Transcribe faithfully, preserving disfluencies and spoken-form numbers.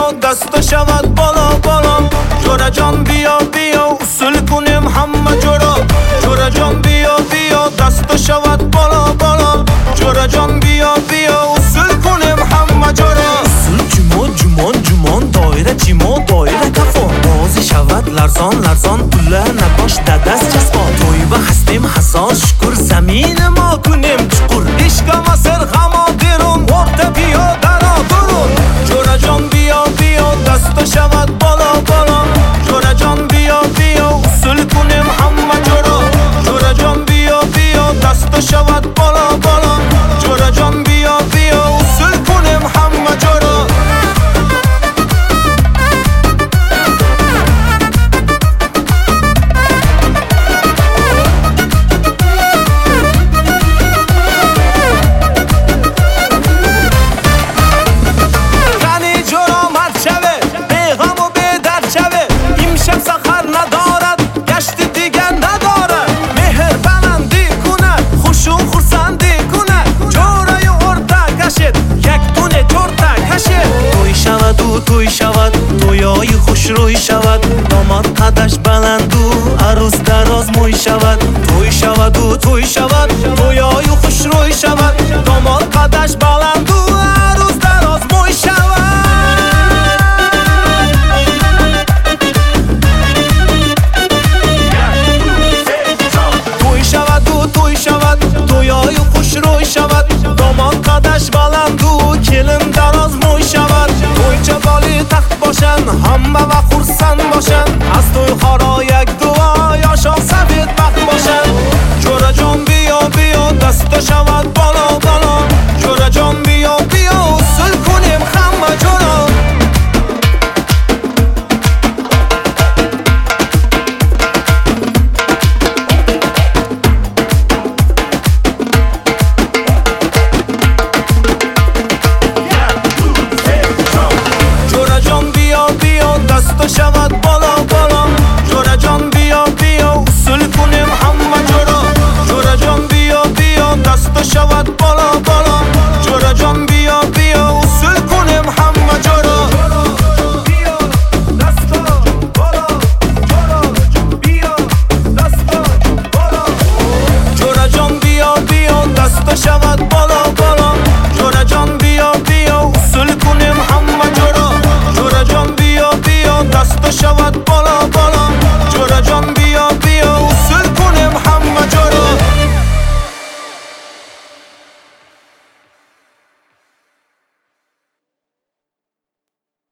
بیا دست شود بالا بالا. جورا جان بیا بیا اصول کنیم همه جورا. جورا جان بیا بیا دست شود بالا بالا. جورا جان بیا بیا اصول کنیم همه جورا. اصول جمون جمون جمون دایره جیمو دایره کفا. بازی شود لرزان لرزان پله نباش دست چسبا. تویبه هستیم حساس شکر زمین ما کنیم چکر. عشق ما سر غما درون ورد بیا درا درون. جورا جان بیا بیا دست شود بالا بالا. جورا جان بیا بیا اصول کنیم همه جورا. جورا جان بیا بیا دست شود بالا بالا. جورا جان بیا بیا اصول کنیم همه جورا. توی شود تویای خوش روی شود. داماد قدش بلند و عروس دراز موی شود. توی شود و توی شود تویای خوش روی شود. داماد قدش بلند و عروس دراز موی شود. توی شود و توی شود تویای خوش روی شود. داماد قدش بلند و کلم دراز موی شود. توی چه بالی تخت باشن همه و خورسن باشن. از توی خارا یک دعا یا شان سبید بخت باشن. جورا جان بیا بیا دست شود بالا بالا. جورا جان بیا بیا اصول کنیم همه جورا. دست شود بالا بالا. جورا جان بیا بیا اصول کنیم همه جورا. جورا جان بیا بیا دست شود بالا بالا. جورا جان بیا بیا اصول کنیم همه جورا. بیا دست بالا. جورا بیا دست بالا. جورا جان بیا بیا دست شود بالا بالا. جورا جان بیا بیا اصول کنیم همه جورا. جورا جان بیا بیا دست شود بالا بالا.